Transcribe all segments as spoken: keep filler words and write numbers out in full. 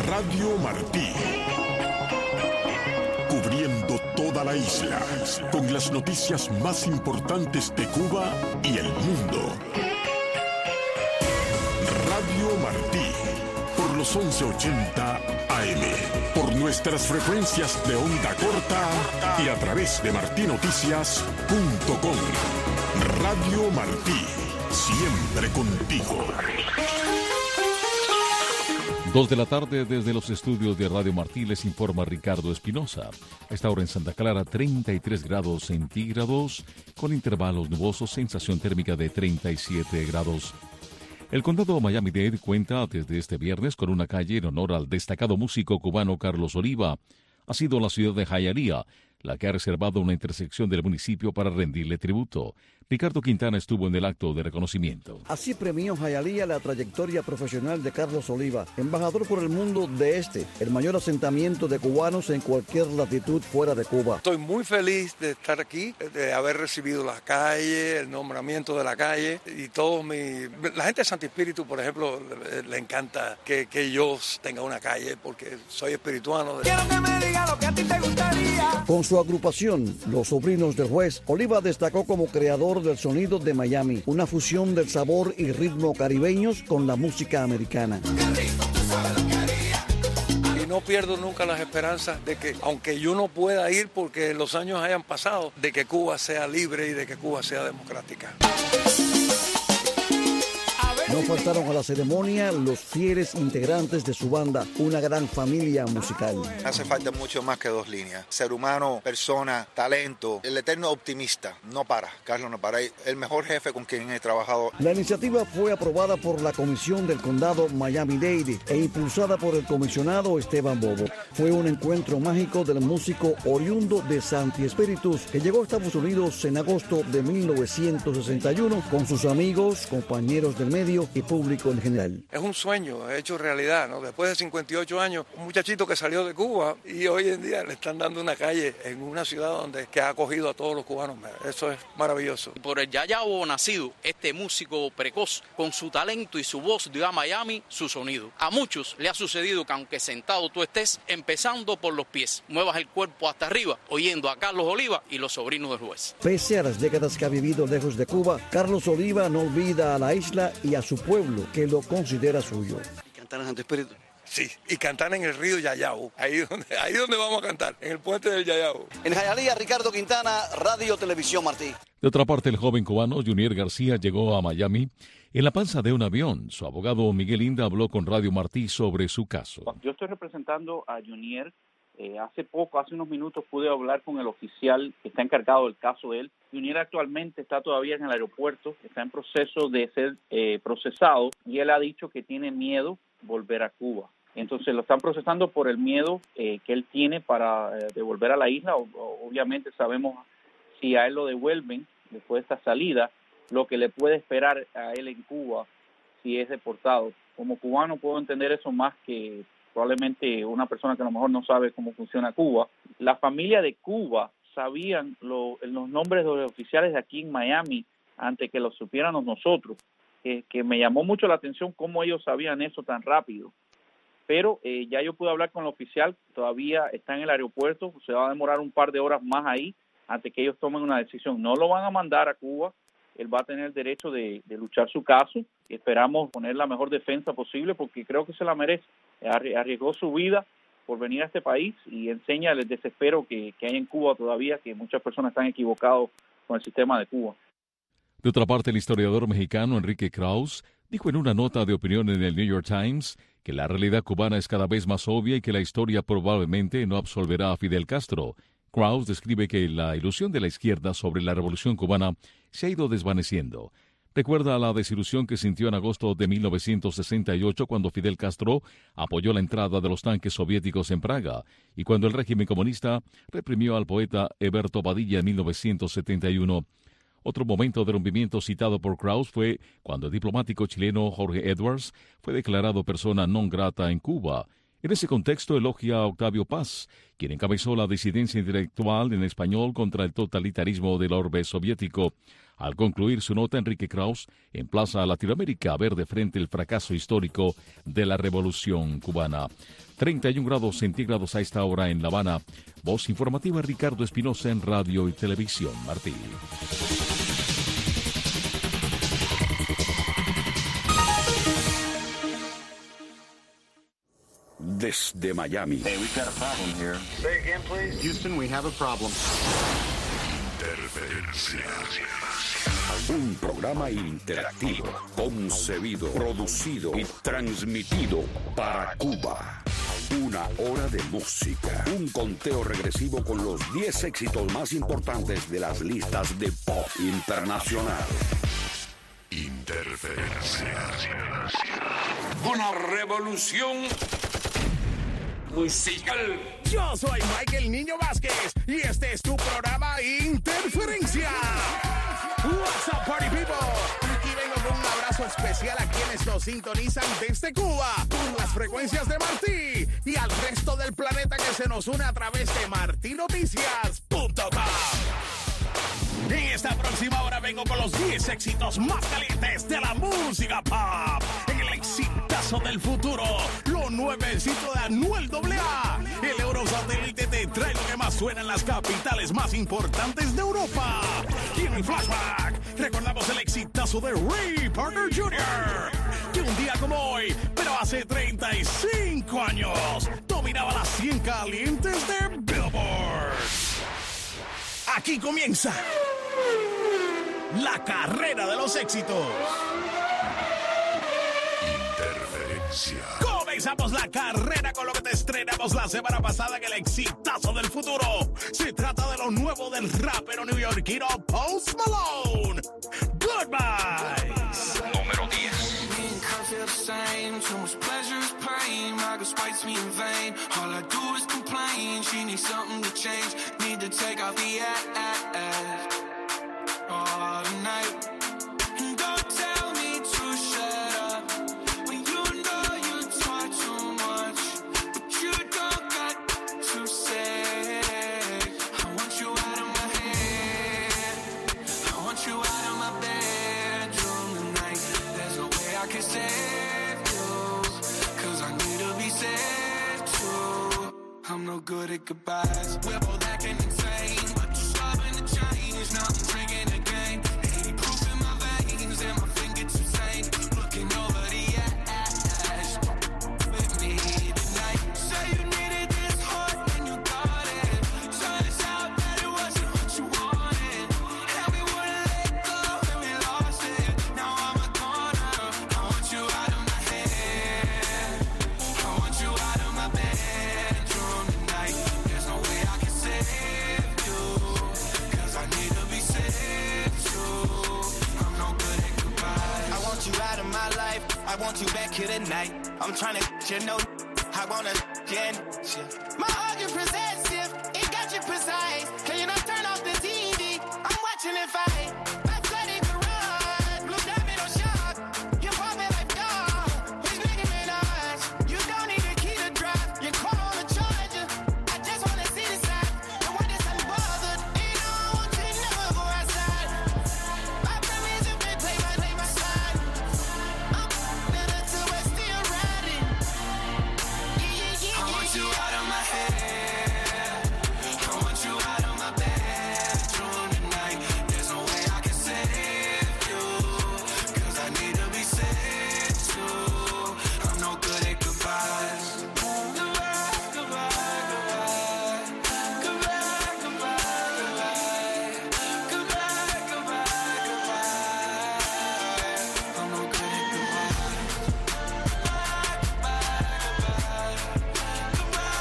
Radio Martí. Cubriendo toda la isla, con las noticias más importantes de Cuba y el mundo. Radio Martí, por los once ochenta A M, por nuestras frecuencias de onda corta y a través de martinoticias punto com. Radio Martí, siempre contigo. Dos de la tarde desde los estudios de Radio Martí les informa Ricardo Espinosa. A esta hora en Santa Clara, treinta y tres grados centígrados, con intervalos nubosos, sensación térmica de treinta y siete grados. El condado Miami-Dade cuenta desde este viernes con una calle en honor al destacado músico cubano Carlos Oliva. Ha sido la ciudad de Hialeah la que ha reservado una intersección del municipio para rendirle tributo. Ricardo Quintana estuvo en el acto de reconocimiento. Así premió Hialeah la trayectoria profesional de Carlos Oliva, embajador por el mundo de este, el mayor asentamiento de cubanos en cualquier latitud fuera de Cuba. Estoy muy feliz de estar aquí, de haber recibido la calle, el nombramiento de la calle y todo mi... La gente de Santo Espíritu, por ejemplo, le, le encanta que, que yo tenga una calle porque soy espirituano. Quiero que me diga lo que a ti te gustaría. Con su agrupación, Los Sobrinos del Juez, Oliva destacó como creador del sonido de Miami, una fusión del sabor y ritmo caribeños con la música americana. Y no pierdo nunca las esperanzas de que, aunque yo no pueda ir porque los años hayan pasado, de que Cuba sea libre y de que Cuba sea democrática. No faltaron a la ceremonia los fieles integrantes de su banda, una gran familia musical. Hace falta mucho más que dos líneas. Ser humano, persona, talento, el eterno optimista. No para, Carlos no para. El mejor jefe con quien he trabajado. La iniciativa fue aprobada por la Comisión del Condado Miami-Dade e impulsada por el comisionado Esteban Bobo. Fue un encuentro mágico del músico oriundo de Santi Espíritus, que llegó a Estados Unidos en agosto de mil novecientos sesenta y uno con sus amigos, compañeros del medio y público en general. Es un sueño hecho realidad, ¿no? Después de cincuenta y ocho años, un muchachito que salió de Cuba y hoy en día le están dando una calle en una ciudad donde que ha acogido a todos los cubanos. Eso es maravilloso. Por el Yayabo nacido, este músico precoz, con su talento y su voz dio a Miami su sonido. A muchos le ha sucedido que aunque sentado tú estés, empezando por los pies, muevas el cuerpo hasta arriba, oyendo a Carlos Oliva y Los Sobrinos del Juez. Pese a las décadas que ha vivido lejos de Cuba, Carlos Oliva no olvida a la isla y a su pueblo, que lo considera suyo. ¿Cantar en Santo Espíritu? Sí, y cantar en el río Yayabo, ahí donde, ahí donde vamos a cantar, en el puente del Yayabo. En Hialeah, Ricardo Quintana, Radio Televisión Martí. De otra parte, el joven cubano Junier García llegó a Miami en la panza de un avión. Su abogado Miguel Inda habló con Radio Martí sobre su caso. Yo estoy representando a Junier. Eh, hace poco, hace unos minutos, pude hablar con el oficial que está encargado del caso de él. Junier actualmente está todavía en el aeropuerto, está en proceso de ser eh, procesado y él ha dicho que tiene miedo volver a Cuba. Entonces lo están procesando por el miedo eh, que él tiene para eh, devolver a la isla. O, o, obviamente sabemos si a él lo devuelven después de esta salida, lo que le puede esperar a él en Cuba si es deportado. Como cubano puedo entender eso más que probablemente una persona que a lo mejor no sabe cómo funciona Cuba. La familia de Cuba sabían lo, los nombres de los oficiales de aquí en Miami antes que los supiéramos nosotros, que, que me llamó mucho la atención cómo ellos sabían eso tan rápido. Pero eh, ya yo pude hablar con el oficial, todavía está en el aeropuerto, se va a demorar un par de horas más ahí antes que ellos tomen una decisión. No lo van a mandar a Cuba, él va a tener el derecho de, de luchar su caso. Esperamos poner la mejor defensa posible porque creo que se la merece. Arriesgó su vida por venir a este país y enseña el desespero que, que hay en Cuba todavía, que muchas personas están equivocados con el sistema de Cuba. De otra parte, el historiador mexicano Enrique Krauss dijo en una nota de opinión en el New York Times que la realidad cubana es cada vez más obvia y que la historia probablemente no absolverá a Fidel Castro. Krauss describe que la ilusión de la izquierda sobre la revolución cubana se ha ido desvaneciendo. Recuerda la desilusión que sintió en agosto de mil novecientos sesenta y ocho cuando Fidel Castro apoyó la entrada de los tanques soviéticos en Praga y cuando el régimen comunista reprimió al poeta Heberto Padilla en mil novecientos setenta y uno. Otro momento de rompimiento citado por Krauss fue cuando el diplomático chileno Jorge Edwards fue declarado persona non grata en Cuba. En ese contexto elogia a Octavio Paz, quien encabezó la disidencia intelectual en español contra el totalitarismo del orbe soviético. Al concluir su nota, Enrique Krauss emplaza a Latinoamérica a ver de frente el fracaso histórico de la Revolución cubana. treinta y un grados centígrados a esta hora en La Habana. Voz informativa Ricardo Espinosa en Radio y Televisión Martí. Desde Miami. Hey, we've got a problem here. Say again, please. Houston, we have a problem. Interferencia. Un programa interactivo, concebido, producido y transmitido para Cuba. Una hora de música. Un conteo regresivo con los diez éxitos más importantes de las listas de pop internacional. Interferencia. Una revolución musical. Yo soy Michael Niño Vázquez y este es tu programa Interferencia. What's up, party people? Aquí vengo con un abrazo especial a quienes nos sintonizan desde Cuba por las frecuencias de Martí y al resto del planeta que se nos une a través de marti noticias punto com. En esta próxima hora vengo con los diez éxitos más calientes de la música pop. En el exitazo del futuro, lo nuevecito de Anuel doble A. El Eurosatélite te trae lo que más suena en las capitales más importantes de Europa. Y en el flashback, recordamos el exitazo de Ray Parker junior Que un día como hoy, pero hace treinta y cinco años, dominaba las cien calientes de Billboard. Aquí comienza la carrera de los éxitos. Interferencia. Comenzamos la carrera con lo que te estrenamos la semana pasada en el exitazo del futuro. Se trata de lo nuevo del rapero neoyorquino Post Malone. Goodbye. Número diez. Too much pleasure is pain. My girl spites me in vain. All I do is complain. She needs something to change. Need to take off the ass all night. And don't tell me to shut up when you know you talk too much, but you don't got to say. I want you out of my head. I want you out of my bedroom tonight. There's no way I can save. I'm no good at goodbyes. We're both acting insane, but you're stubborn to change. Now I'm drinking again. eighty proof in my veins and my fingertips insane. Looking over the ash with me tonight. Say you needed this heart and you got it. Turns out that it wasn't what you wanted, and we wouldn't let go and we lost it. Now I'm a corner. I want you out of my head. I want you out of my bed. I want you back here tonight. I'm trying to get you know. I wanna get you. My heart is possessive. It got you precise. Can you not turn off the T V? I'm watching it fight. My blood in garage. Blue diamond on shop. You pop it like dog. It's making me nuts. You don't need a key to drive. You call on the charger. I just wanna see the side. The one that's unbothered. You know I want you to never go outside. My promise if they play my play my side. I want you out of my head. I want you out of my bedroom tonight. There's no way I can save you, cause I need to be saved too. I'm no good at goodbyes. Goodbye, goodbye, goodbye. Goodbye, goodbye, goodbye. Goodbye, goodbye, goodbye. I'm no good at goodbyes. Goodbye, goodbye, goodbye.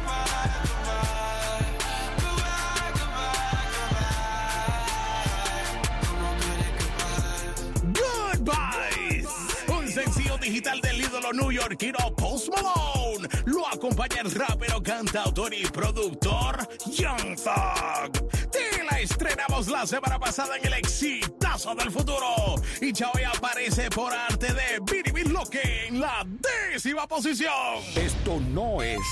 Goodbyes, un sencillo digital del ídolo neoyorquino Post Malone. Lo acompaña el rapero, cantautor y productor Young Thug. Te la estrenamos la semana pasada en el exitazo del futuro y ya hoy aparece por arte de Billy Bill Loque en la décima posición. Esto no es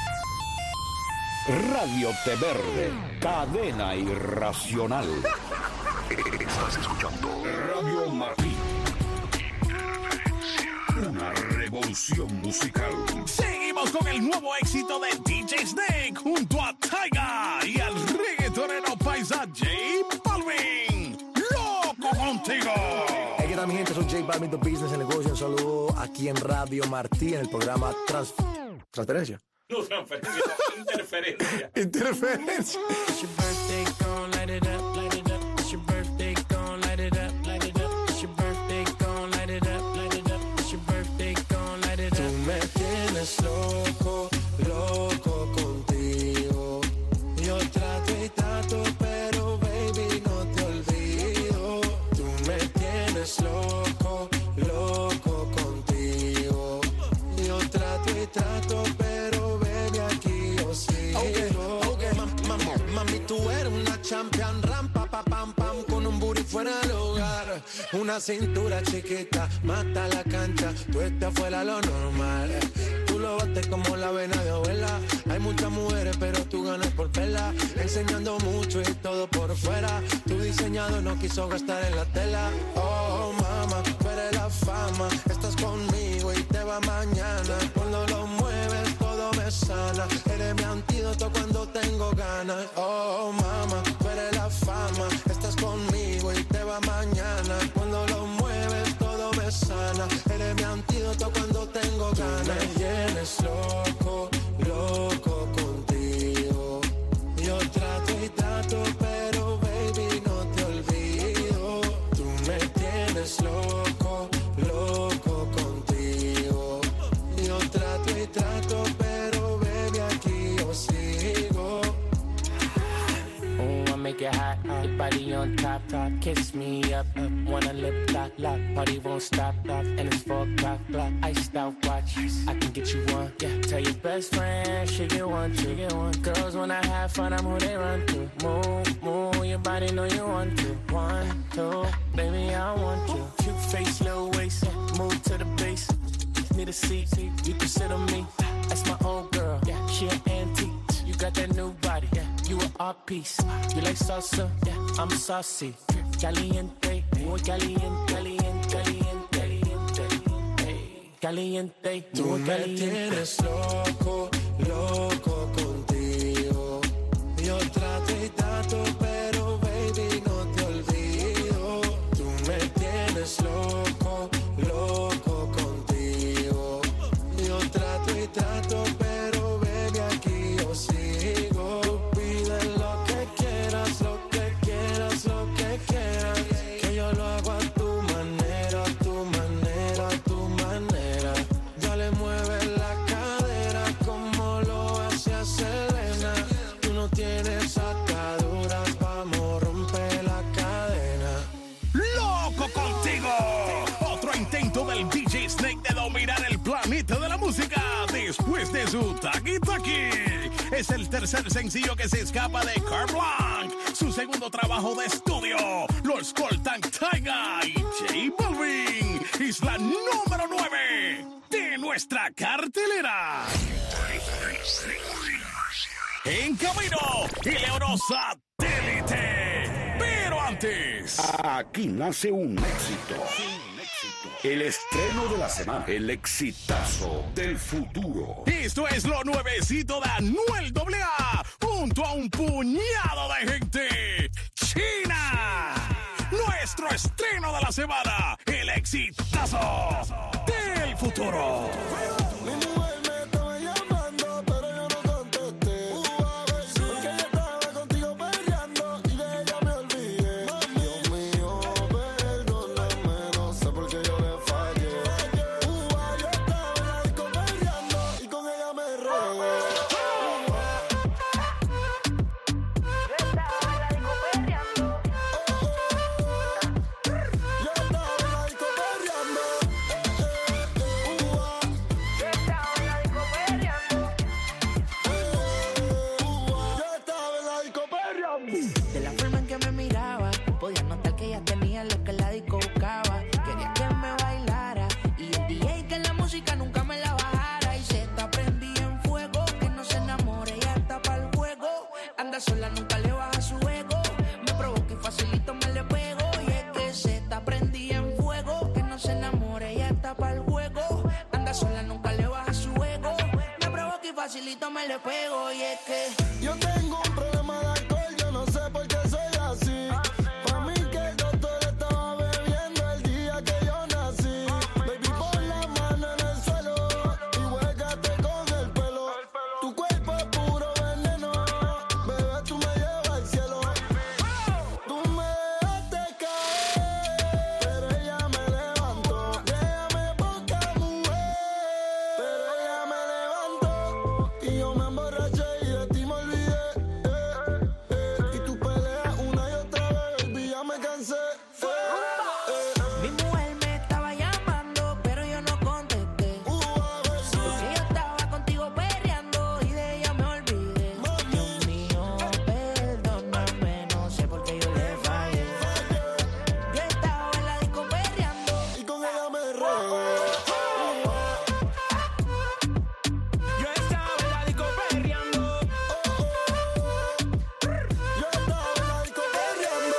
Radio Té Verde, cadena irracional. Estás escuchando Radio Martí. Una revolución musical. Seguimos Vamos con el nuevo éxito de D J Snake junto a Tyga y al reggaetonero paisa J Balvin. ¡Loco contigo! Hey, ¿qué tal, mi gente? Soy J Balvin, The Business en Negocio. Un saludo aquí en Radio Martí en el programa Trans... Transferencia. No, transferencia, no, interferencia. Interferencia. It's your birthday, gon' light it up, light it up. It's your birthday, gon' light it up, light it up. It's your birthday, gon' light it up, light it up. It's your birthday, gon' light it up. Tú me tienes loco, loco contigo. Yo trato y trato, pero baby no te olvido. Tú me tienes loco, loco contigo. Yo trato y trato, pero baby aquí yo sigo. Okay, okay. Ma, ma, mami, tú eres una champion, rampa, pa, pam, pam, con un booty fuera del hogar. Una cintura chiquita, mata la cancha, tú estás fuera lo normal. Tú lo bates como la vena de abuela. Hay muchas mujeres, pero tú ganas por vela. Enseñando mucho y todo por fuera. Tu diseñador no quiso gastar en la tela. Oh, mama, tú eres la fama. Estás conmigo y te va mañana. Cuando lo mueves, todo me sana. Eres mi antídoto cuando tengo ganas. Oh, mama, tú eres la fama. Estás conmigo y te va mañana. Cuando lo mueves, todo me sana. Eres mi antídoto cuando tengo ganas. Me tienes loco, loco contigo. Yo trato y trato, pero baby no te olvido. Tú me tienes loco, loco contigo. Yo trato y trato, pero baby aquí yo sigo. Oh, I make it hot, your body on top, top. Kiss me up, up. Wanna lip lock, lock. Party won't stop, stop. And it's four o'clock, clock. Iced out watch, I can get you one. Yeah, tell your best friend, she get one, she get one. Girls when I have fun, I'm who they run to. Move, move, your body know you want to. One, two, baby I want you. Cute face, little waist, move to the base. Need a seat, you can sit on me. That's my old girl, yeah, she an antique. You got that new body, yeah, you an art piece. You like salsa, yeah, I'm saucy. Caliente, muy caliente, caliente, caliente, caliente, caliente, tú muy me caliente. tienes loco, loco contigo. Yo trato y trato, pero baby no te olvido. Tú me tienes loco, loco contigo. Yo trato y trato, pero baby aquí yo sigo. Tú pide lo que quieras, lo que quieras, lo que quieras. Que yo lo hago a tu manera, a tu manera, a tu manera. Dale, mueve la cadera como lo hacía Selena. Tú no tienes ataduras, vamos, rompe la cadena. ¡Loco contigo! Otro intento del D J Snake de dominar el planeta de la música después de su Taki Taki. Es el tercer sencillo que se escapa de Carte Blanche. Su segundo trabajo de estudio. Lo escoltan Tyga y J Balvin. Es la número nueve de nuestra cartelera. En camino, Ileono Satélite. Pero antes... Aquí nace un éxito. El estreno de la semana. El exitazo del futuro. Esto es lo nuevecito de Anuel doble A junto a un puñado de gente. China. Nuestro estreno de la semana. El exitazo del futuro. todito me le pego y es que yo tengo un problema de alcohol, yo no sé por qué soy así. Pa' mí que el doctor estaba bebiendo el día que yo nací. Baby, pon la mano en el suelo y huélgate con el pelo. Tu cuerpo es puro veneno, bebé, tú me llevas al cielo. Tú me dejaste caer, pero ella me levantó. Déjame poca mujer, pero ella me levantó. Y yo me emborraché y de ti me olvidé. Eh, eh, y tú peleas una y otra vez, baby, ya me cansé. Eh, eh. mi mujer me estaba llamando, pero yo no contesté. Porque yo estaba contigo perreando y de ella me olvidé. Dios mío, perdóname, no sé por qué yo le fallé. Yo estaba en la disco perreando y con ella me regué. Yo estaba en la disco perreando. Yo estaba en la disco perreando.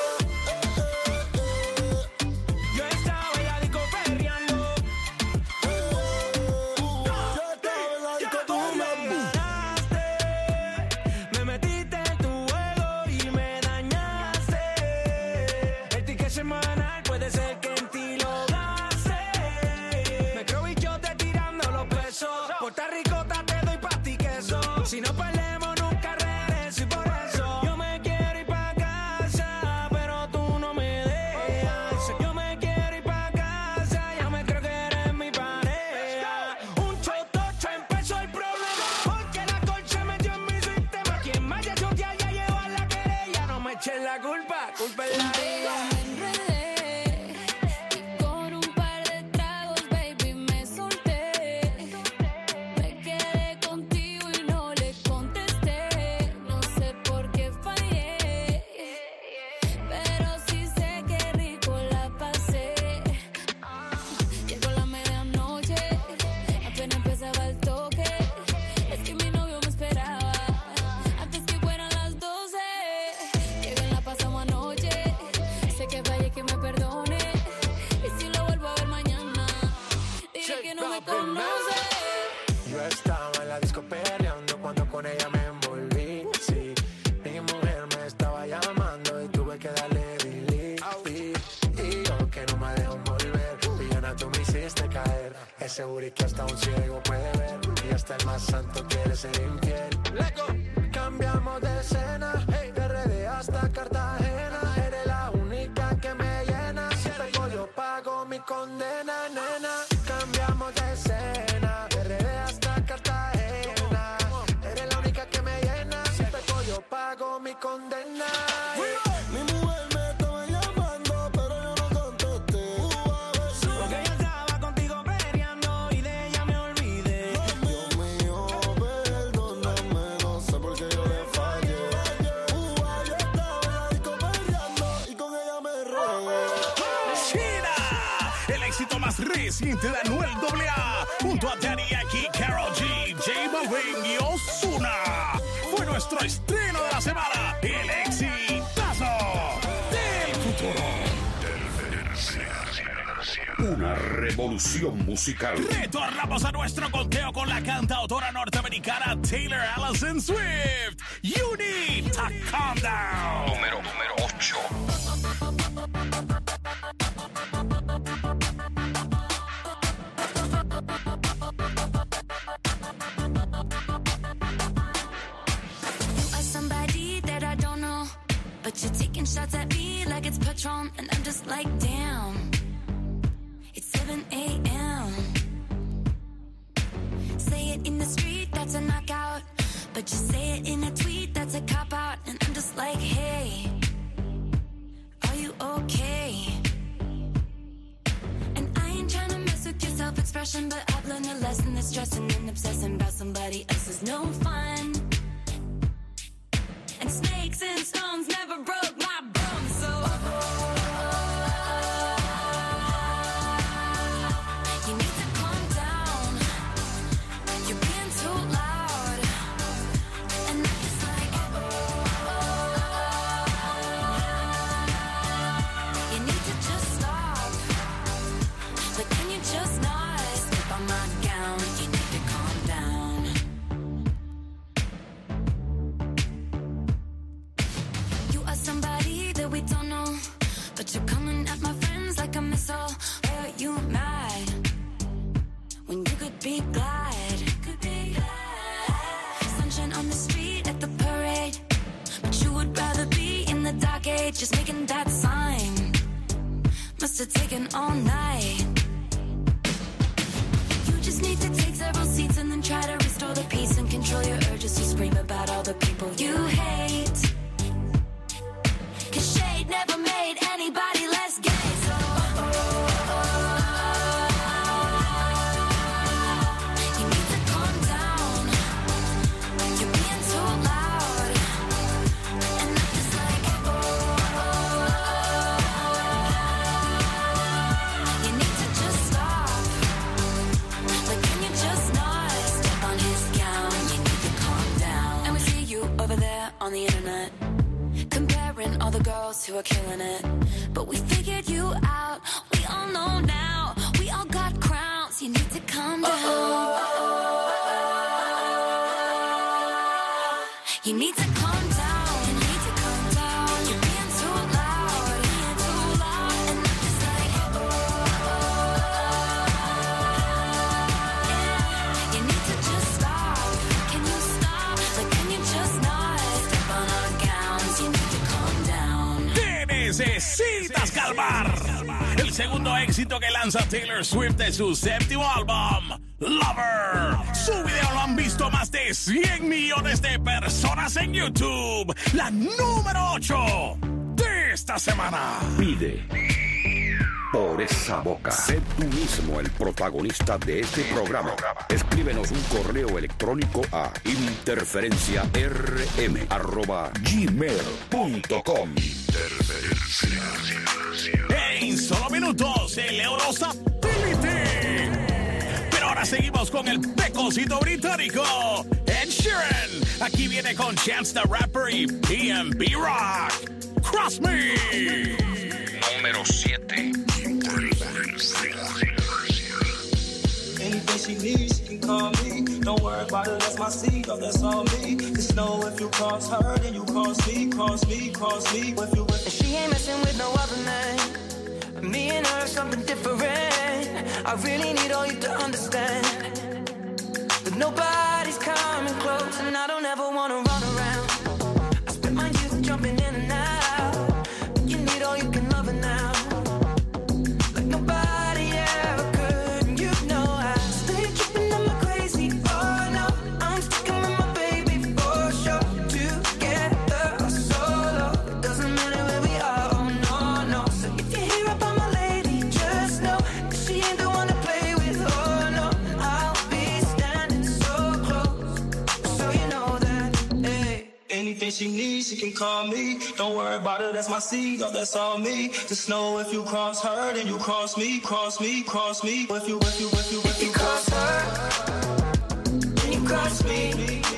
Yo estaba en la disco perreando. Yo estaba en la disco Tú me ganaste, me metiste en tu juego y me dañaste. El ticket semanal puede ser que en ti lo gaste. Me creo bichote tirando los pesos. Puerto Ricota te doy pa' ti queso. Si no perdemos nunca regreso y por eso yo me quiero ir pa' casa, pero tú no me dejas. Yo me quiero ir pa' casa, ya me creo que eres mi pareja. Un chotocho empezó el problema, porque la colcha metió en mi sistema. Quien vaya a chotear ya lleva la querella. No me eches la culpa, culpa es la vida. Me enredé y con un par de tragos, baby, me solté. Me quedé contigo y no le contesté. No sé por qué fallé, pero sí sé que rico la pasé. Llegó la medianoche, apenas empezaba el toque. Es que mi novio me esperaba antes que fueran las doce. Qué bien la pasamos anoche. Sé que fallé, que me perdone. Y si lo vuelvo a ver mañana, diré que no me conoce. Yo estaba en la disco perreando cuando con ella me envolví. Sí, mi mujer me estaba llamando y tuve que darle delete. Y yo que no me dejo volver, villana, tú me hiciste caer. Ese booty que hasta un ciego puede ver, y hasta el más santo quiere ser infiel. Cambiamos de escena, hey, de R D hasta Cartagena. Eres la única que me llena. Si pego yo pago mi condena, nena. Cambiamos de escena, de R D hasta Cartagena. Eres la única que me llena. Si pego yo pago mi condena. Mi mujer me estaba llamando, pero yo no contesté. Porque yo estaba contigo peleando y de ella me olvidé. Dios mío, perdóname, no sé por qué yo le fallé. Uh, yo estaba en la disco perreando y con ella me regué. China, el éxito más reciente de Anuel doble A, junto a Daddy Yankee, Karol G, J Balvin y Ozuna. Fue nuestro estreno de la semana, el exitazo del futuro. Una revolución musical. Retornamos a nuestro conteo con la cantautora norteamericana Taylor Allison Swift. You need to calm down. Número, número ocho. You are somebody that I don't know, but you're taking shots at me like it's Patron, and I'm just like, damn. It's seven a.m. Say it in the street, that's a knockout. But you say it in a tweet, that's a cop-out. And I'm just like, hey, are you okay? And I ain't trying to mess with your self-expression, but I've learned a lesson that stressing and obsessing about somebody else is no fun. And snakes and stones never broke my bones, so you need to calm down. You're being too loud, and I'm just like, you need to just stop. But can you just not step on my gown? You need to calm down. just making that sign. Must have taken all night. You just need to take several seats and then try to restore the peace and control your urges to scream about all the people you hate. Cause shade never made anybody less gay. So oh, oh, oh, you need to calm down. You're being too loud. And I'm just like, oh, oh, oh, you need to just stop. Like, can you just not step on his gown? You need to calm down. And we see you over there on the internet, comparing all the girls who are killing it. But we figured you out. We all know now. We all got crowns. You need to calm down. You need to calm down. You need to calm down. You're being too loud. Being too loud. And I'm just like, oh, yeah. You need to just stop. Can you stop? Like, can you just not step on our gowns? You need to calm down. Te necesitas calmar. El segundo éxito que lanza Taylor Swift de su séptimo álbum, Lover. Su video lo han visto más de cien millones de personas en YouTube. La número ocho de esta semana. Pide por esa boca. Sé tú mismo el protagonista de este programa. Escríbenos un correo electrónico a interferenciarm arroba gmail punto com. En solo minutos, el Eurosatélite. Pero ahora seguimos con el pecosito británico, Ed Sheeran. Aquí viene con Chance the Rapper y P M B Rock. Cross Me. Número siete. Anything she needs, she can call me. Don't worry about it, that's my seed, oh, that's all me. Just know if you cross her, then you cross me, cross me, cross me. If you with She ain't messing with no other man. Me and her, something different. I really need all you to understand that nobody's coming close, and I don't ever wanna run around. I spent my youth jumping in and out, but you need all you can love her now, like nobody ever could. And you know I stay tripping, I'm crazy. Oh no, I'm sticking with my baby for sure. Together or solo, it doesn't matter where we are. Oh no, no. So if you hear about my lady, just know that she ain't the one to play with. Oh no, I'll be standing so close, so you know that. Hey. anything she needs, she can call me. Don't worry about it, that's my seed, oh, that's all me. Just know if you cross her, then you cross me, cross me, cross me. If you, if you, if you, if you cross her, then you cross me.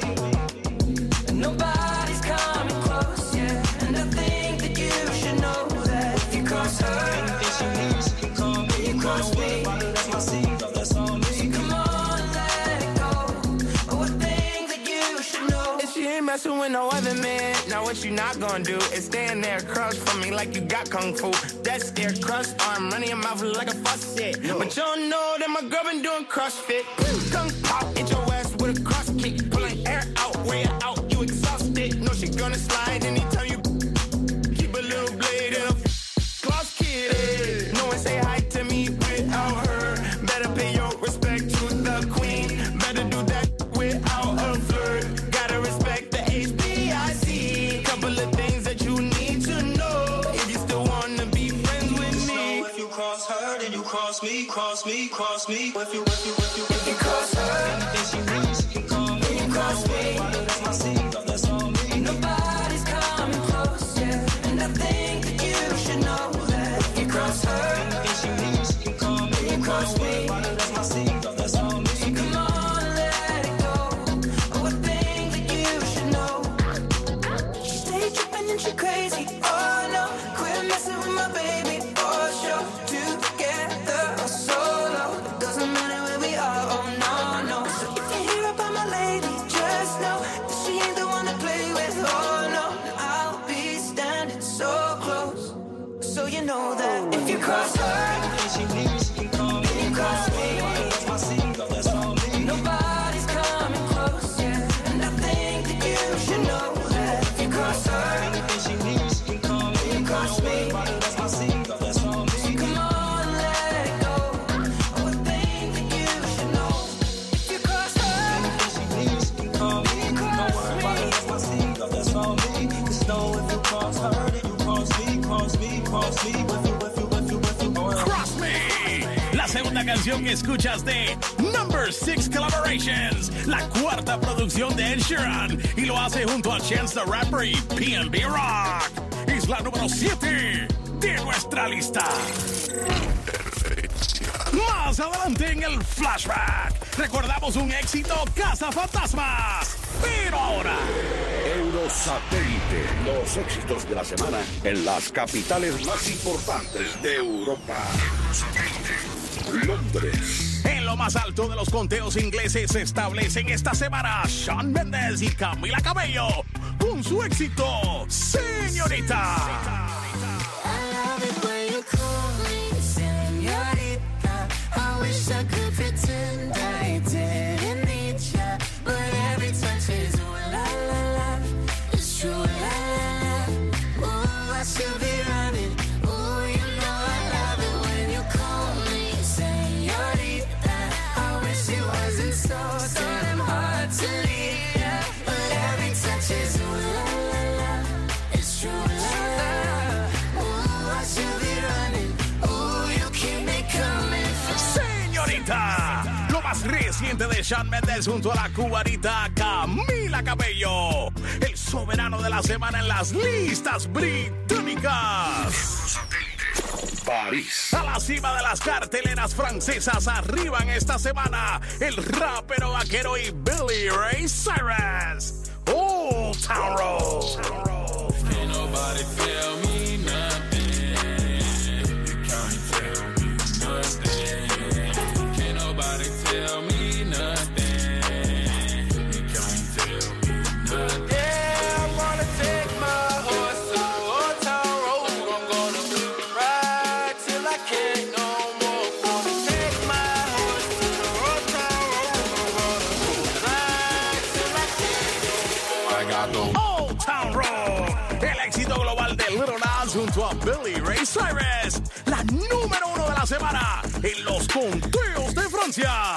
And nobody's coming close, yeah. And I think that you should know that if you cross her, anything she needs, she can call me. You cross me, that's my seed, oh, that's all me. So come on, let it go. Oh, I think that you should know. If she ain't messing with no other man, now what you not gonna do is stand there across from me like you got kung fu. That's their crust arm running your mouth like a faucet. But you don't know that my girl been doing CrossFit. Kung pop, hit your ass with a cross kick. Pulling air out, way out, you exhausted. No, she gonna slide anytime you keep a little blade in a gloss kid. No one say hi to me without her. Better pay your respect to the queen. Better do that without a flirt. Gotta respect the H B I C. Couple of things that you need to know if you still wanna be friends with me. So if you cross her, then you cross me, cross me, cross me. If you, if you, if you, if you cross her, anything she needs, she can call me. You cross me, that's my seed, oh, that's all me. Nobody's coming close, yeah. And I think that you should know that if you cross her, anything she needs, she can call me. you cross me. That's my seed, oh, that's all me. So come on, let it go. Oh, I think that you should know. She stay tripping and she crazy. Oh no, quit messing with my baby. For sure, together or solo, it doesn't matter where we are. Oh no, no. So if you hear about my lady, just know that she ain't the one to play with. Oh no, I'll be standing so close, so you know that if you cross her, anything she needs, she can call me. you cross me. That's my seed, oh, that's all me. Nobody's coming close, yeah. And I think that you should know that if you cross her, anything she needs, she can call me. you cross canción que escuchas de Number Six Collaborations, la cuarta producción de Ed Sheeran, y lo hace junto a Chance the Rapper y P N B Rock. Es la número siete de nuestra lista. Más adelante en el flashback, recordamos un éxito Cazafantasmas. Pero ahora, Eurosatélite, los éxitos de la semana en las capitales más importantes de Europa. Londres. En lo más alto de los conteos ingleses se establecen esta semana Shawn Mendes y Camila Cabello con su éxito Señorita. I love it when you call me señorita. I wish I could pretend I didn't need ya, but every touch is ooh la la la. It's true la la la. Ooh, I should be running. Ooh, you know I love it when you call me señorita. I wish it wasn't so so damn hard to leave ya, but every touch is ooh la la la. It's true la la la. Ooh, I should be running. Ooh, you keep me coming. Señorita, lo más reciente de Shawn Mendes junto a la cubanita Camila Cabello, el soberano de la semana en las listas británicas. París. A la cima de las carteleras francesas arriban esta semana el rapero vaquero y Billy Ray Cyrus, Old Town Road. Can't nobody tell me nothing. You can't tell me nothing. Can't nobody tell me nothing. You can't tell me nothing. Yeah, I'm gonna take my horse to Old Town Road. I'm gonna ride till I can't no more. Gonna take my horse to the Old Town Road. I'm gonna ride till I can't no more. I got the Old Town Road, el éxito global de Lil Nas junto a Billy Ray Cyrus, la número uno de la semana en los conteos de Francia.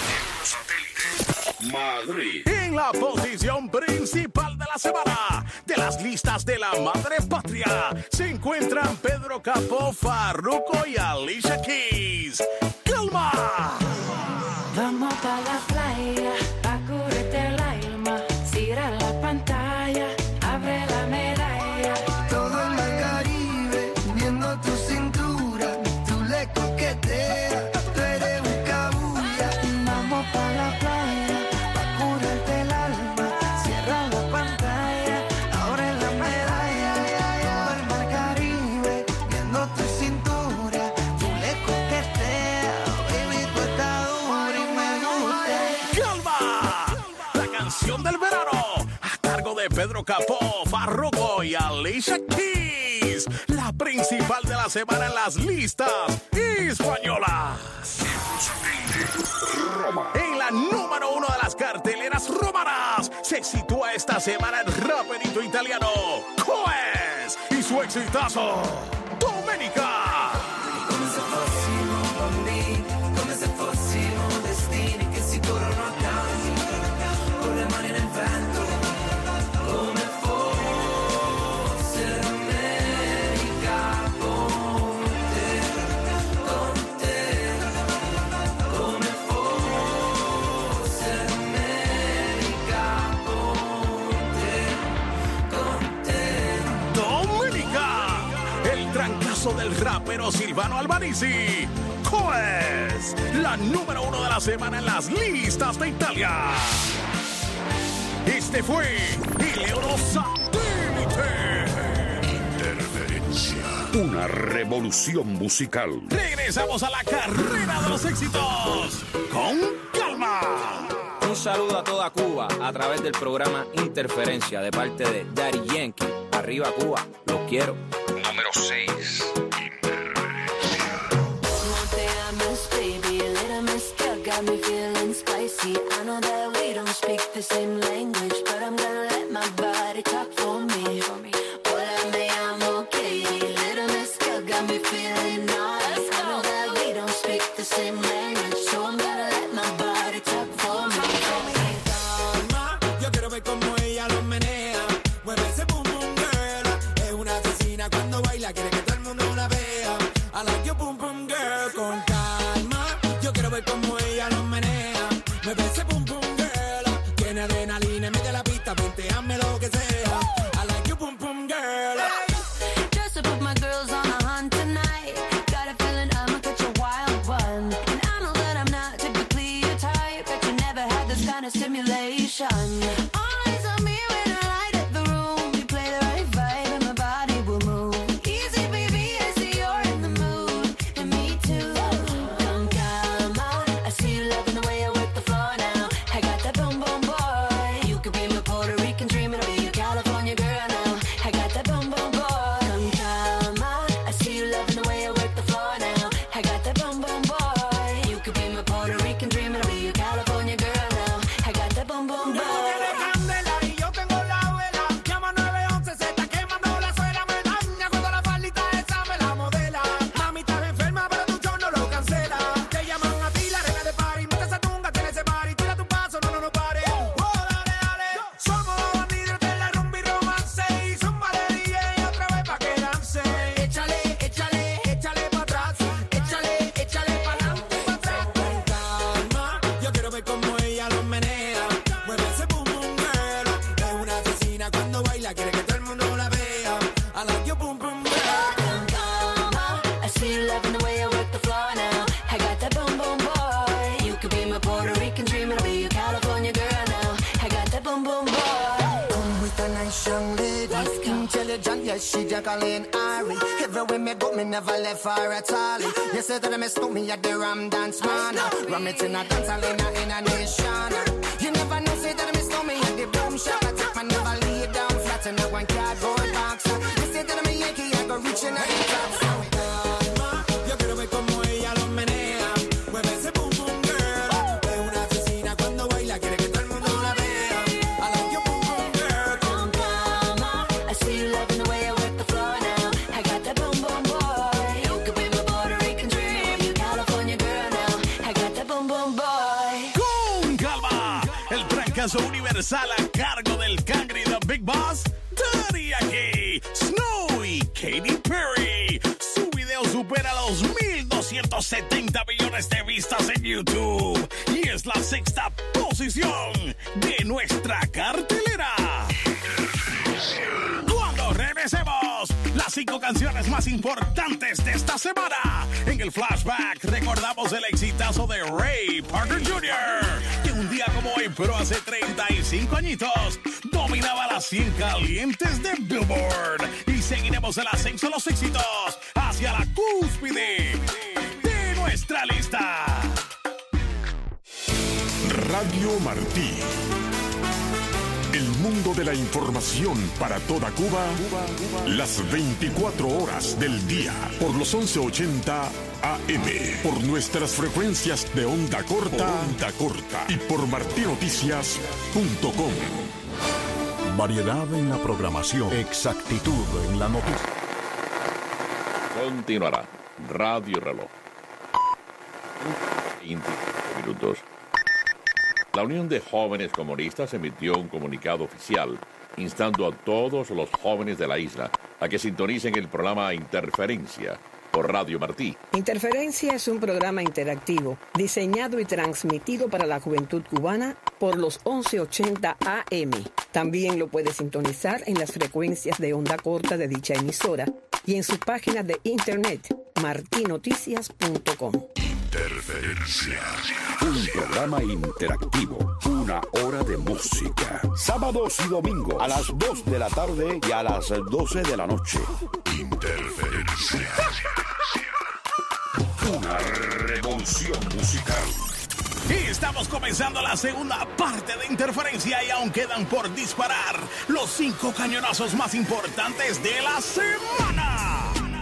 Madrid. En la posición principal de la semana de las listas de la madre patria se encuentran Pedro Capó, Farruko y Alicia Keys. ¡Calma! Vamos pa' la playa, pa' curarte el alma. Cierra la pantalla, abre la medalla. Todo el mar Caribe, viendo tu cintura, tú le coqueteas, tú eres un cabulla. Vamos pa' la playa, pa' curarte el alma. Cierra la pantalla, abre la medalla. Todo el mar Caribe, viendo tu cintura, tú le coqueteas, baby, tú estás dura y me gusta. ¡Calma! La canción del verano a cargo de Pedro Capó, Farruko y Alicia Keys, la principal de la semana en las listas españolas. Roma. En la número uno de las carteleras romanas se sitúa esta semana el raperito italiano Coes y su exitazo Domenica. Come se fossimo bambini, come se fossimo destini che si corrono a tanti, con le mani nel vento, come fosse l'America con te, con te, come fosse l'America con te, con te. Domenica, el trancazo del rapero Silvano Albanisi. Coes, la número uno de la semana en las listas de Italia. Este fue el Eurosatélite. Interferencia. Una revolución musical. Regresamos a la carrera de los éxitos con calma. Un saludo a toda Cuba a través del programa Interferencia de parte de Daddy Yankee. Arriba Cuba, los quiero. Número seis. No te ames, baby, a little mezcal got me feeling spicy. I know that we don't speak the same language, but I'm gonna let my body talk for me. Hola, me llamo Katie, little mezcal got me feeling nice. I know that we don't speak the same language, so I'm gonna let my body talk for me. Calma, yo quiero ver cómo ella lo menea. Mueve ese boom boom girl. Es una asesina cuando baila, quiere que todo el mundo la vea. I like your boom boom girl. Con calma, yo quiero sensation. Always on me when I light up the room. You play the right vibe and my body will move. Easy, baby, I see you're in the mood, and me too. Con calma, I see you loving the way I work the floor now. I got that boom boom boy. You could be my Puerto Rican dream, and I'll be your California girl now. I got that boom boom boy. Con calma, I see you loving the way I work the floor now. I got that boom boom boy. You could be my Puerto Rican dream, and I'll be your California girl now. I got that boom boom boy. She Jacqueline Ari. Everywhere me go, me never left her at all. You said that I mistook me at the Ram Dance Man. Ram it in a dance hall in a, in a nation. You never know, say that I mistook me at the Boom Shop. I take my never lay down flat in a one cardboard box. You said that I'm a Yankee, I go reaching at the top. Yo quiero ver como ella lo menea. Mueve ese boom boom girl. Es una asesina cuando baila, quiere que todo el mundo la vea. I like your boom boom girl. Con calma, I see you loving the way I work the floor now. I got that boom boom boy. You could be my Puerto Rican dream, you California girl now. I got that boom boom boy. Con calma, el trancazo universal a cargo del Cangri The Big Boss, Daddy Yankee, Snow y Katy Perry. Su video supera los mil doscientos setenta millones de vistas en YouTube y es la sexta posición de nuestra cartelera. Cuando regresemos, las cinco canciones más importantes de esta semana. En el flashback recordamos el exitazo de Ray Parker junior, que un día como hoy, pero hace treinta y cinco añitos, dominaba las cien calientes de Billboard. Y seguiremos el ascenso de los éxitos hacia la cúspide de nuestra lista. Radio Martí. El mundo de la información para toda Cuba, las veinticuatro horas del día, por los once ochenta A M, por nuestras frecuencias de onda corta, onda corta y por martinoticias punto com. Variedad en la programación, exactitud en la noticia. Continuará Radio Reloj. veinte minutos. La Unión de Jóvenes Comunistas emitió un comunicado oficial instando a todos los jóvenes de la isla a que sintonicen el programa Interferencia por Radio Martí. Interferencia es un programa interactivo diseñado y transmitido para la juventud cubana por los once ochenta A M. También lo puede sintonizar en las frecuencias de onda corta de dicha emisora y en su página de internet martinoticias punto com. Interferencia. Un programa interactivo. Una hora de música. Sábados y domingos a las dos de la tarde y a las doce de la noche. Interferencia. Una revolución musical. Y estamos comenzando la segunda parte de Interferencia y aún quedan por disparar los cinco cañonazos más importantes de la semana.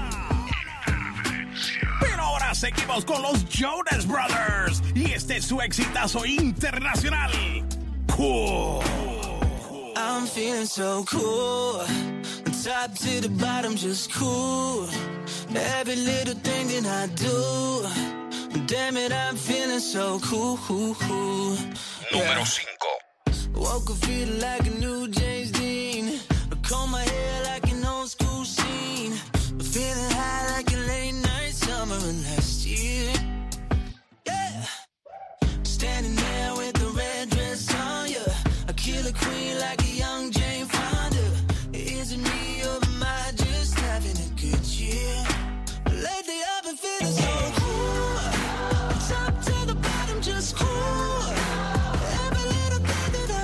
Pero ahora seguimos con los Jonas Brothers y este es su exitazo internacional, Cool. I'm feeling so cool, top to the bottom just cool. Every little thing that I do, damn it, I'm feeling so cool. Número cinco. Woke up feeling like a new James Dean. I comb my hair like an old school scene. Feeling high like a late night summer of last year. Yeah. Standing there with the red dress on ya. A killer queen like a young Jane Fonda. Is it me or am I just having a good year? Lately I've been feeling so cool. Top to the bottom just cool. Every little thing that I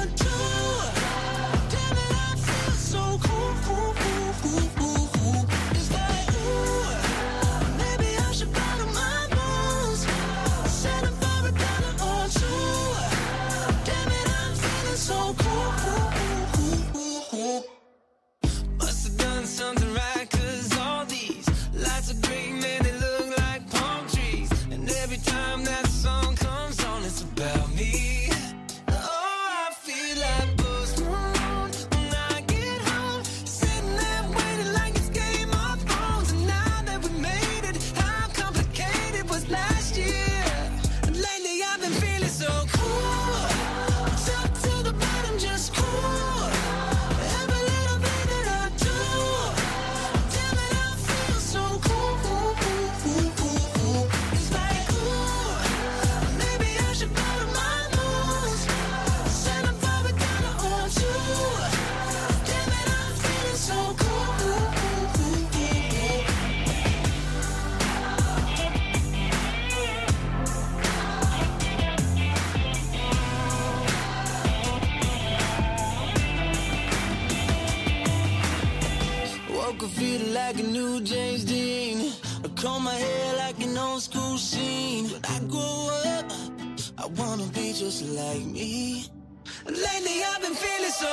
could feel it like a new James Dean. I comb my hair like an old school scene. When I grow up, I wanna be just like me. Lately I've been feeling so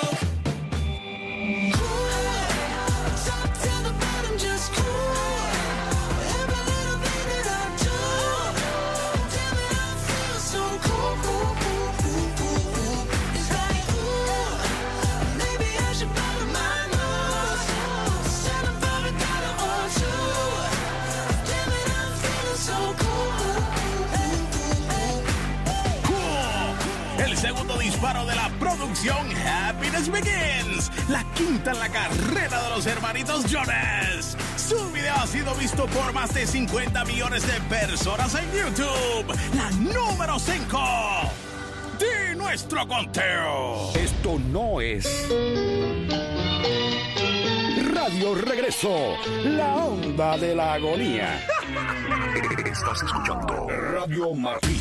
cool. Top to the bottom, just cool. Every little thing that I do, damn it, I feel so cool, cool, cool, cool, cool, cool. It's like, ooh, maybe I should bottom my nose. Settle for a dollar or two. Damn it, I'm feeling so cool, cool, cool, cool, cool. El segundo disparo de la producción Happiness Begins, la quinta en la carrera de los hermanitos Jonas. Su video ha sido visto por más de cincuenta millones de personas en YouTube. La número cinco de nuestro conteo. Esto no es Radio Regreso, la onda de la agonía. Estás escuchando Radio Martí.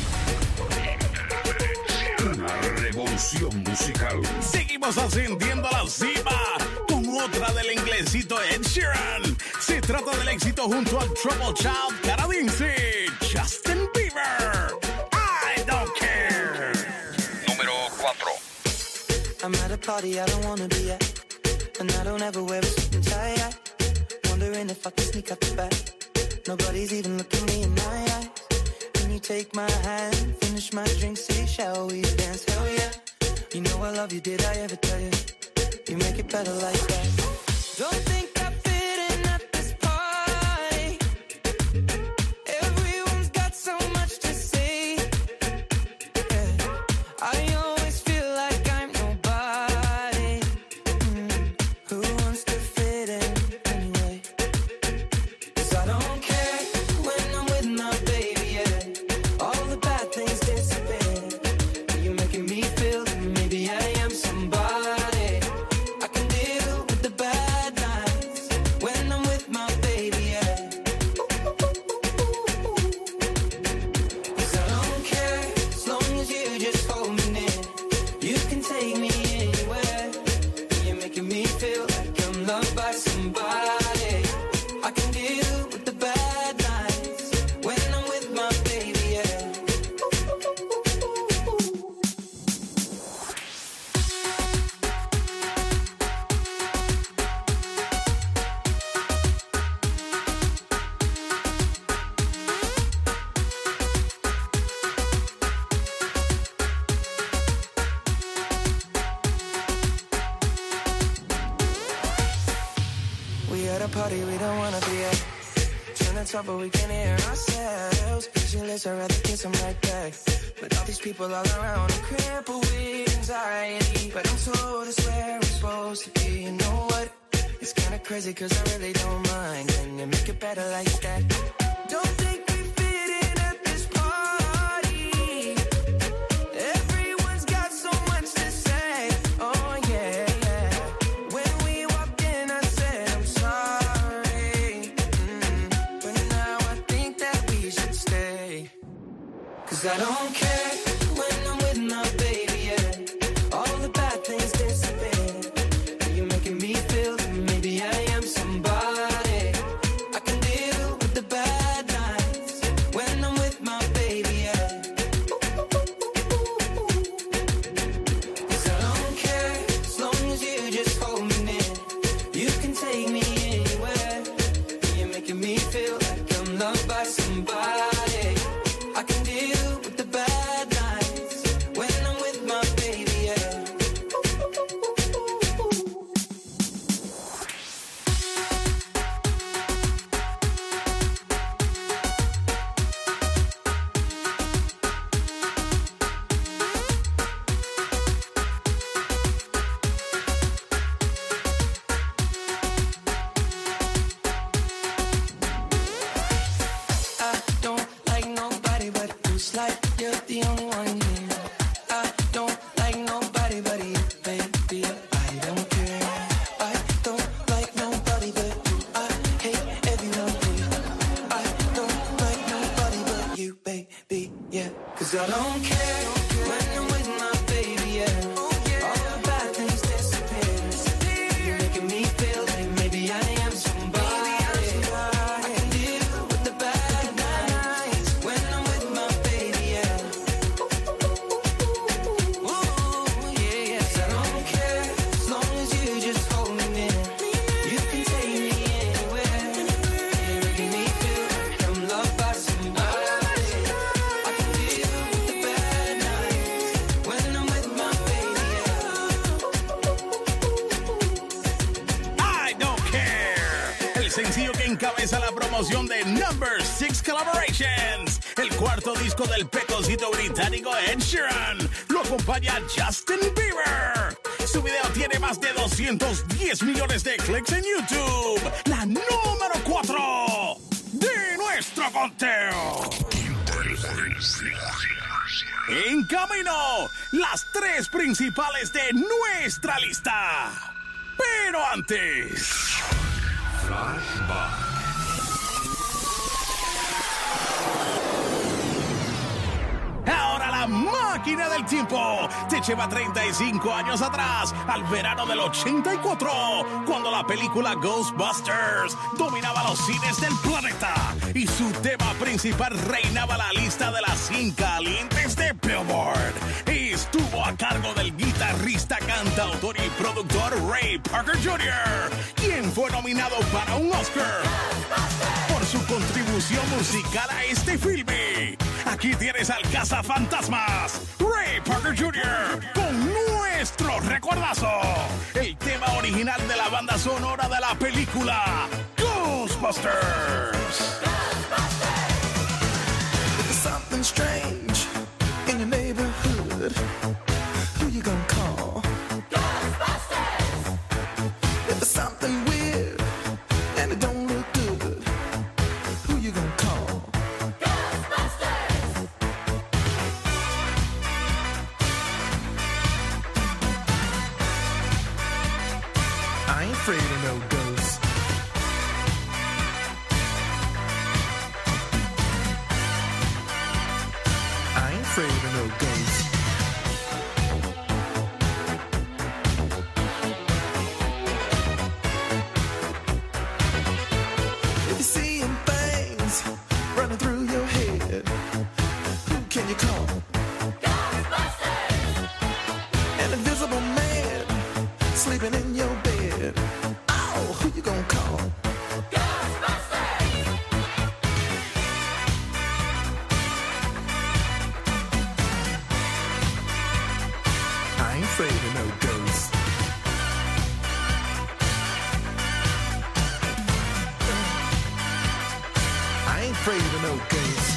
Una revolución musical. Seguimos ascendiendo a la cima con otra del inglesito Ed Sheeran. Se trata del éxito junto al Trouble Child canadiense Justin Bieber. I don't care. Número cuatro. I'm at a party I don't wanna be at, and I don't ever wear a suit and tie. Wondering if I can sneak out the back. Nobody's even looking me in my eyes. Can you take my hand, finish my drink, say shall we dance? Hell yeah. You know I love you, did I ever tell you? You make it better like that. Don't think I fit in at this party. Everyone's got so much to say. Yeah. I always feel like I'm nobody. Mm. Who wants to fit in anyway? 'Cause I don't care when I'm with my baby, yeah. All the bad things disappear. You're making me feel that maybe I am somebody. I can deal with the bad nights when I'm with my baby, yeah. 'Cause I don't care as long as you just hold me near. You can take me anywhere. You're making me feel like I'm loved by somebody. I can deal with the bad nights when I'm with my baby, yeah. We at a party we don't wanna be at. Trying to talk but we can't hear ourselves. Pictureless, I'd rather kiss them right back. But all these people all around, I'm crippled with anxiety. But I'm told it's where I'm supposed to be. You know what? It's kinda crazy 'cause I really don't mind. Can you make it better like that? Don't think we fit in at this party. Everyone's got so much to say. Oh yeah, yeah. When we walked in, I said I'm sorry. Mm. But now I think that we should stay. 'Cause I don't care when I'm with my baby, yeah. All the bad things disappear. You're making me feel that maybe I am somebody. I can deal with the bad nights when I'm with my baby, yeah. 'Cause I don't care as long as you just hold me near. You can take me anywhere. You're making me feel like I'm loved by somebody. I can deal with the bad sencillo que encabeza la promoción de Number Six Collaborations, el cuarto disco del pecosito británico Ed Sheeran. Lo acompaña Justin Bieber. Su video tiene más de doscientos diez millones de clics en YouTube. La número cuatro de nuestro conteo. En camino, las tres principales de nuestra lista. Pero antes... Flashback. Ahora la máquina del tiempo te lleva treinta y cinco años atrás, al verano del ochenta y cuatro, cuando la película Ghostbusters dominaba los cines del planeta y su tema principal reinaba la lista de las cien calientes de Billboard. Estuvo a cargo del guitarrista, cantautor y productor Ray Parker junior, quien fue nominado para un Oscar por su contribución musical a este filme. Aquí tienes al cazafantasmas Ray Parker junior con nuestro recuerdazo, el tema original de la banda sonora de la película Ghostbusters. There's something strange in your neighborhood. Who you gonna call? Ghostbusters! If there's something weird and it don't look good, who you gonna call? Ghostbusters! I ain't afraid of no ghosts. I ain't afraid of no ghosts. If you're seeing things running through your head, who can you call? Ghostbusters! An invisible man sleeping in your bed. Oh, who you gonna call? Ghostbusters! I ain't afraid of no ghosts. I ain't afraid of no ghosts.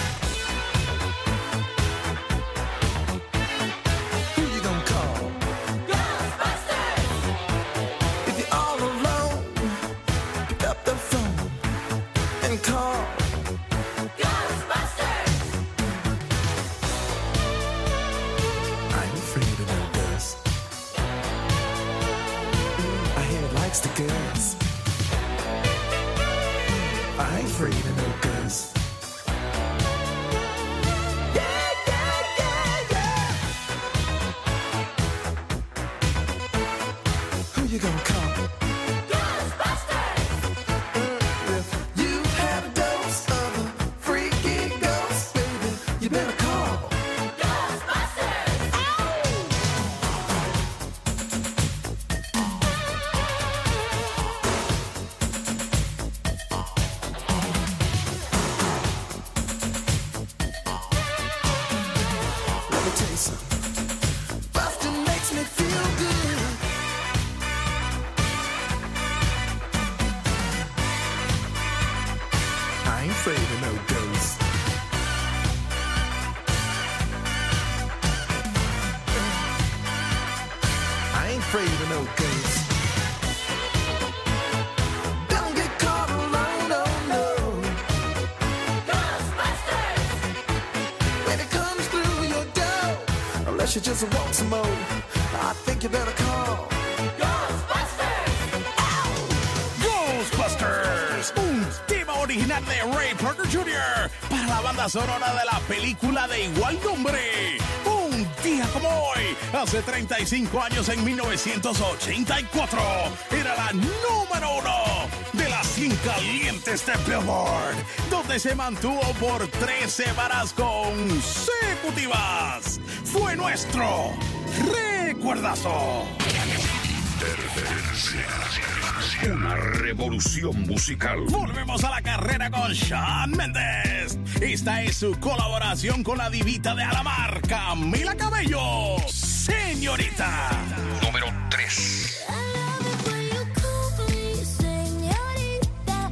Who you gonna call? Ghostbusters! If you're all alone, pick up the phone and call Ghostbusters! I ain't afraid of no ghosts. I hear it likes the girls. I ain't afraid of no ghosts. Yeah, yeah, yeah, yeah. Who you gonna call? Ghostbusters! If you had a dose of a freaky ghost, baby, you better call Ghostbusters! Let me tell you something. Bustin' makes me feel good. I ain't afraid of no ghosts. I ain't afraid of no ghosts. Don't get caught alone, no, no. Ghostbusters! When it comes through your door, unless you just want some more, I think you better call Ghostbusters! Ghostbusters, un tema original de Ray Parker junior para la banda sonora de la película de igual nombre. Un día como hoy, hace treinta y cinco años, en mil novecientos ochenta y cuatro, era la número uno de las cien calientes de Billboard, donde se mantuvo por tres semanas consecutivas. Fue nuestro recuerdazo. Una revolución musical. Volvemos a la carrera con Shawn Mendes. Esta es su colaboración con la divita de Alamar, Camila Cabello. Señorita. Número tres. Señorita,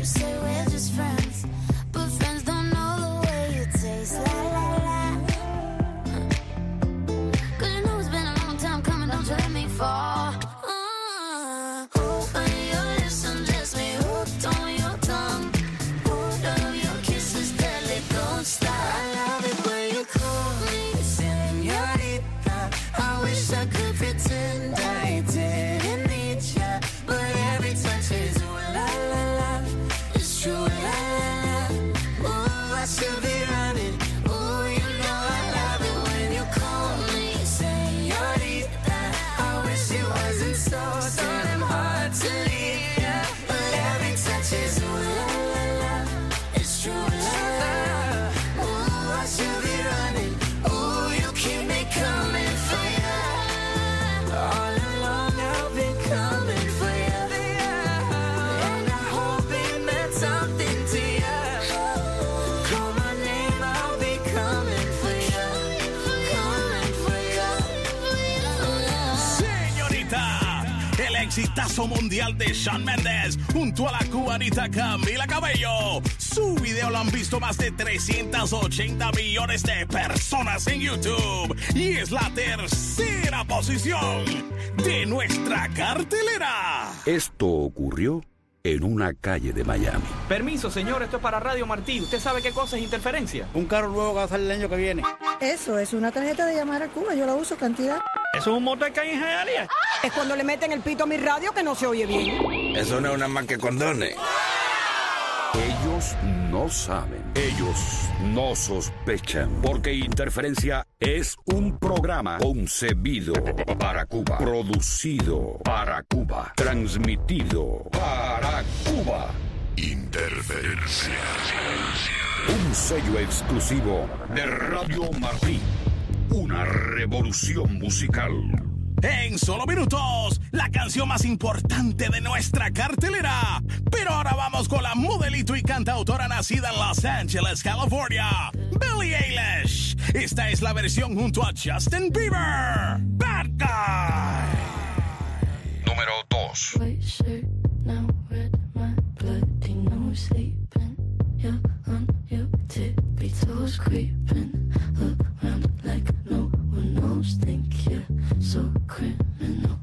say we're just friends, but friends don't know the way you taste. La la la. Cause you know it's been a long time coming, don't you let me fall. Uh, when your lips undress me, hooked on your tongue. Love your kisses deadly, don't stop. I love it when you call me señorita. I wish I could pretend I didn't need ya, but every touch is ooh la la la. It's true, la la la. Ooh, I should be running. Ooh, you know I love it when you call me señorita. I wish it wasn't so, so damn hard to leave ya, but every touch is ooh la la la. It's true, la la. Ooh, I should be running. Ooh, you keep me coming for ya. All along I've been coming for ya, and I hope it meant something to ya. Call my name, I'll be coming for ya, coming for ya. Señorita, el exitazo mundial de Shawn Mendes junto a la cubanita Camila Cabello. Su video lo han visto más de trescientos ochenta millones de personas en YouTube y es la tercera posición de nuestra cartelera. Esto ocurrió en una calle de Miami. Permiso, señor, esto es para Radio Martí. ¿Usted sabe qué cosa es interferencia? Un carro nuevo que va a salir el año que viene. Eso es una tarjeta de llamar a Cuba, yo la uso cantidad. ¿Eso es un motor que hay en Hialeah? Es cuando le meten el pito a mi radio que no se oye bien. Eso no es una más que condones. Ellos no saben, ellos no sospechan, porque Interferencia es un programa concebido para Cuba, producido para Cuba, transmitido para Cuba. Interferencia. Un sello exclusivo de Radio Martí. Una revolución musical. En solo minutos, la canción más importante de nuestra cartelera. Pero ahora vamos con la modelito y cantautora nacida en Los Ángeles, California, Billie Eilish. Esta es la versión junto a Justin Bieber, Bad Guy. Número dos. White shirt, now red, my bloody nose sleeping. You're on your tippy toes creeping around like no one knows. Think you're so criminal.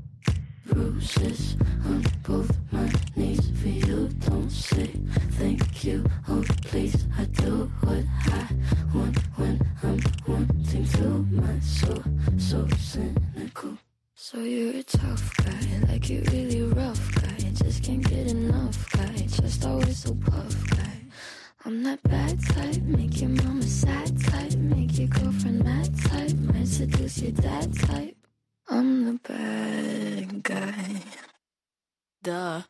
Bruises on both my knees for you. Don't say thank you. Oh please, I do what I want when I'm wanting to. My soul so cynical. So you're a tough guy, like you really rough guy. Just can't get enough guy, just always so puff guy. I'm that bad type, make your mama sad type, make your girlfriend mad type, might seduce your dad type. I'm the bad guy. Duh.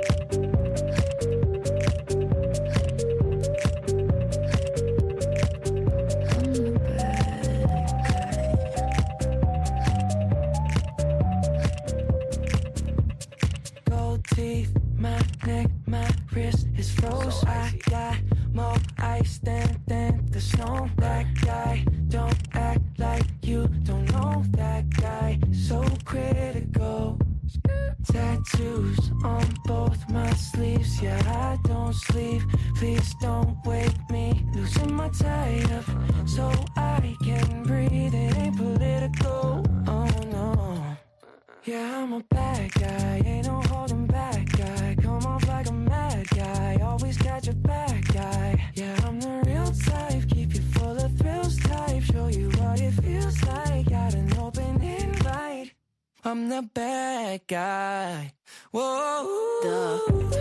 Teeth, my neck, my wrist is froze. I got more ice than, than the snow. That guy, don't act like you don't know that guy. So critical. Tattoos on both my sleeves. Yeah, I don't sleep. Please don't wake me. Losing my tie up so I can breathe. It ain't political. Oh no. Yeah, I'm a bad guy, ain't no holding back guy. Come off like a mad guy, always got your back guy. Yeah, I'm the real type, keep you full of thrills type. Show you what it feels like, got an open invite. I'm the bad guy. Whoa. Duh.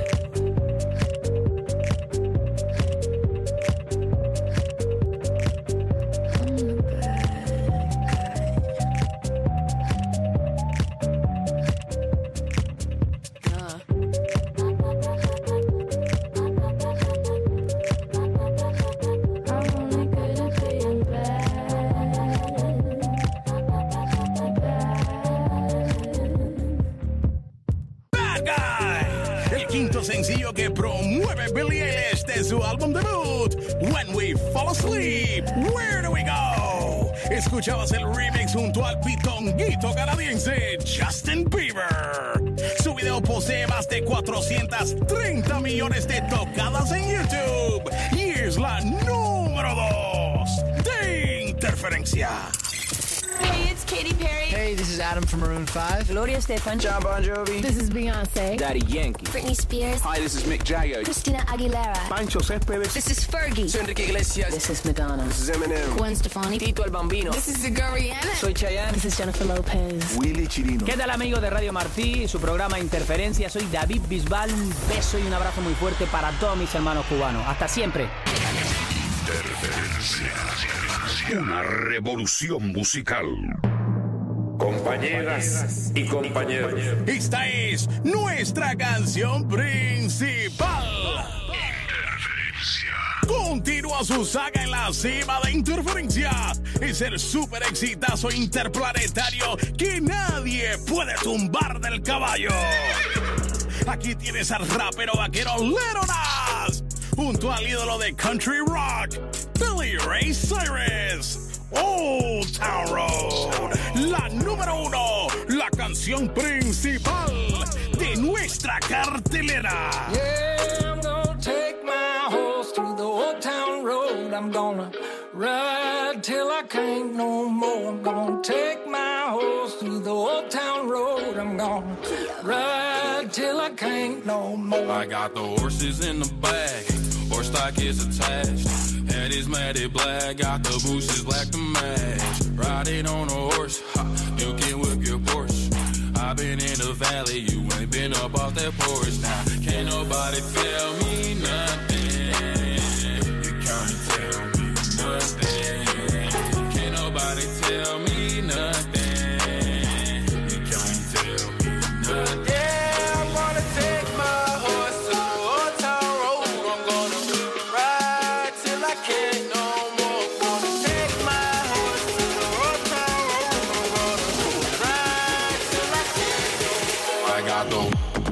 Sencillo que promueve Billie Eilish de su álbum debut, When We Fall Asleep, Where Do We Go? Escuchabas el remix junto al pitonguito canadiense Justin Bieber. Su video posee más de cuatrocientos treinta millones de tocadas en YouTube y es la número dos de Interferencia. Hey, it's Katy Perry. Hey, this is Adam from Maroon five. Gloria Estefan. John Bon Jovi. This is Beyonce. Daddy Yankee. Britney Spears. Hi, this is Mick Jagger. Christina Aguilera. Pancho Céspedes. This is Fergie. Soy Enrique Iglesias. This is Madonna. This is Eminem. Gwen Stefani. Tito el Bambino. This is Sigur Rhiannon. Soy Chayanne. This is Jennifer Lopez. Willy Chirino. ¿Qué tal, amigo de Radio Martí y su programa Interferencia? Soy David Bisbal. Un beso y un abrazo muy fuerte para todos mis hermanos cubanos. Hasta siempre. Interferencia. Una revolución musical. Compañeras y compañeros. Esta es nuestra canción principal. Interferencia. Continúa su saga en la cima de Interferencia. Es el super exitazo interplanetario que nadie puede tumbar del caballo. Aquí tienes al rapero vaquero Little Nas, junto al ídolo de country rock, Billy Ray Cyrus. Old Town Road, la número uno, la canción principal de nuestra cartelera. Yeah, I'm gonna take my horse through the old town road. I'm gonna ride till I can't no more. I'm gonna take my horse through the old town road. I'm gonna ride till I can't no more. I got the horses in the bag, horse stock is attached. Head is matted black, got the bushes black to match. Riding on a horse, ha, you can whip your Porsche. I've been in the valley, you ain't been up off that porch. Now, can't nobody tell me nothing. You can't tell me nothing. Can't nobody tell me nothing. You can't tell me nothing. Yeah, I'm gonna take my horse to the old town road. I'm gonna ride till I can't no more. I'm gonna take my horse to the old town road. I'm gonna ride till I can't no more. I got the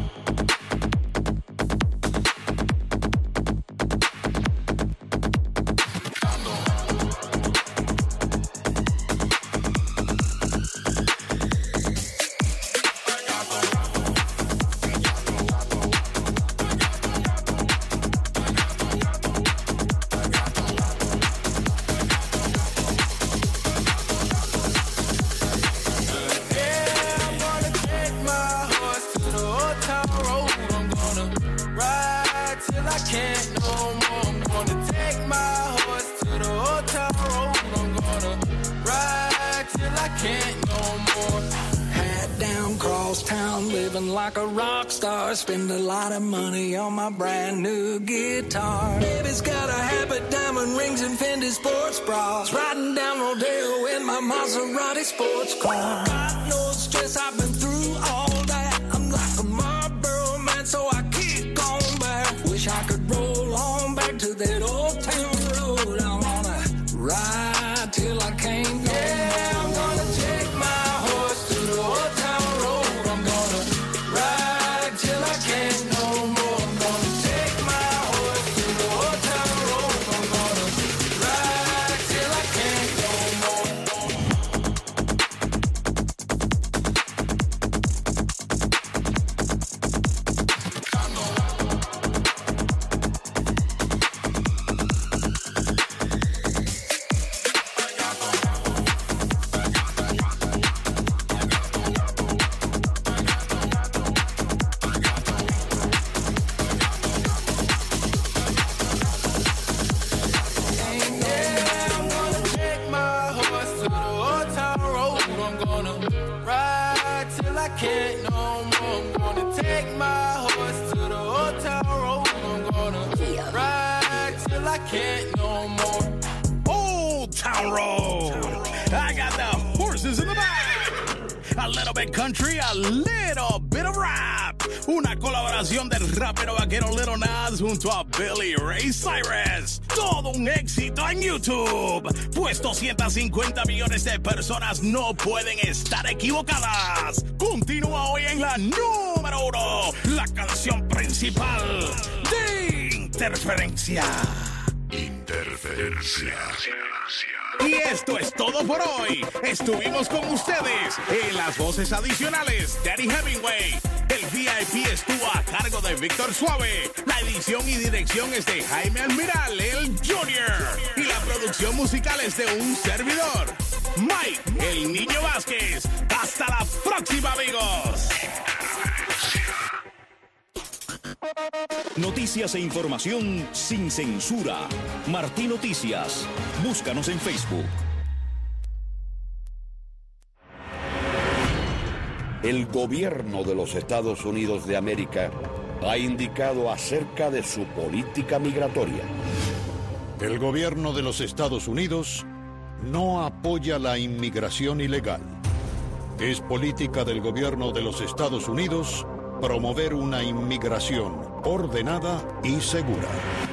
like a rock star, spend a lot of money on my brand new guitar. Baby's got a habit, diamond rings and Fendi sports bras. Riding down Rodeo in my Maserati sports car. Got no stress, I've been through all that. I'm like a Marlboro man, so I kick on back. Wish I could roll on back to that old town road. I wanna ride till I can't go. Yeah, I'm gonna take my horse to the old town road. I'm gonna ride till I can't no more. I'm gonna take my horse to the old town road. I'm gonna ride till I can't no more. Can't no more. I'm gonna take my horse to the old town road. I'm gonna ride till I can't no more. Old Town Road. I got the horses in the back. A little bit country, a little bit of rap. Una colaboración del rapero vaquero Little Nas junto a Billy Ray Cyrus. Todo un éxito en YouTube. Pues doscientos cincuenta millones de personas no pueden estar equivocadas. Continúa hoy en la número uno, la canción principal de Interferencia. Interferencia. Y esto es todo por hoy. Estuvimos con ustedes en las voces adicionales. Daddy Hemingway. El V I P estuvo a cargo de Víctor Suave. La edición y dirección es de Jaime Almiral, el Junior. Y la producción musical es de un servidor, Mike, el Niño Vázquez. Hasta la próxima, amigos. Noticias e información sin censura. Martí Noticias. Búscanos en Facebook. El gobierno de los Estados Unidos de América ha indicado acerca de su política migratoria. El gobierno de los Estados Unidos no apoya la inmigración ilegal. Es política del gobierno de los Estados Unidos promover una inmigración ordenada y segura.